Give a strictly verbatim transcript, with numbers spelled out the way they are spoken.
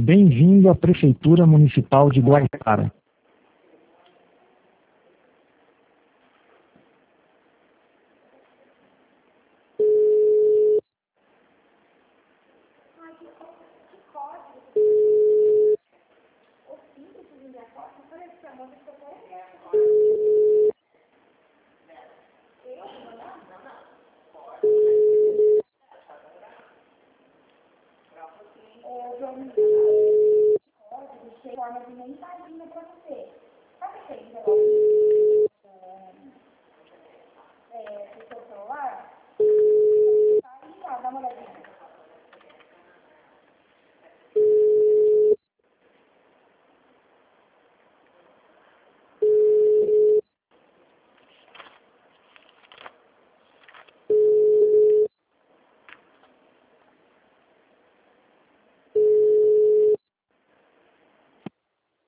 Bem-vindo à Prefeitura Municipal de Guaiçara. Ô, João, forma de nem imagina pra você. Sabe aquele envelope